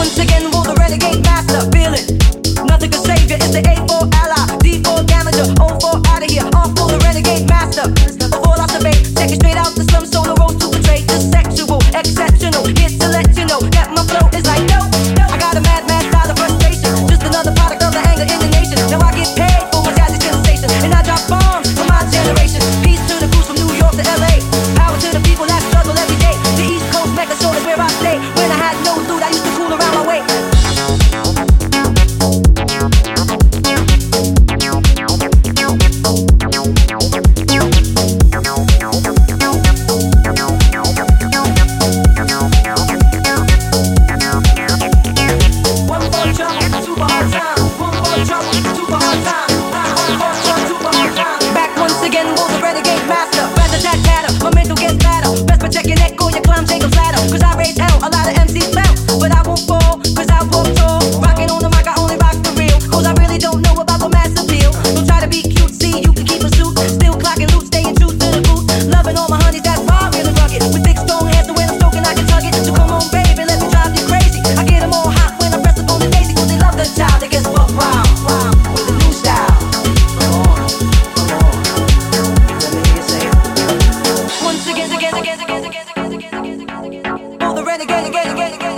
Once again, will the renegade master feel it? Nothing can save you. It's the A4 ally, D4 Damager, O4 out of here. On for the renegade master. Before I survey, take it straight out the slums, so the road to betray. Just sexual, exceptional. Here to let you know that my flow is like no. I got a mad style of frustration. Just another product of the anger in the nation. Now I get paid for my jazzy sensation, and I drop bombs for my generation. Peace to the crews from New York to LA. Power to the people that struggle every day. The East Coast Mecca, so is where I stay. When I had no loot, I used to cool around my way. Back once again, will the renegade master. Rat-a-tat-tatter, my mental gets badder. Best protect your neck or you climb Jacob's ladder. Cause I raise hell, a lot of MCs bounce, but I won't fall, cause I walk tall. Rocking on the mic, I only rock the real. Cause I really don't know about the mass appeal. Don't try to be cutesy, you can keep a suit. Still clocking loot, staying true to the roots. Loving all my honeys, that's wild, really rugged. With thick stone hands, and when I'm stroking, I can tug it. So come on, baby, let me drive you crazy. I get them all hot when I press up on the daisy. Cause they love the child, they get buck wild, wild, with a new style. Once again, all the renegade, again.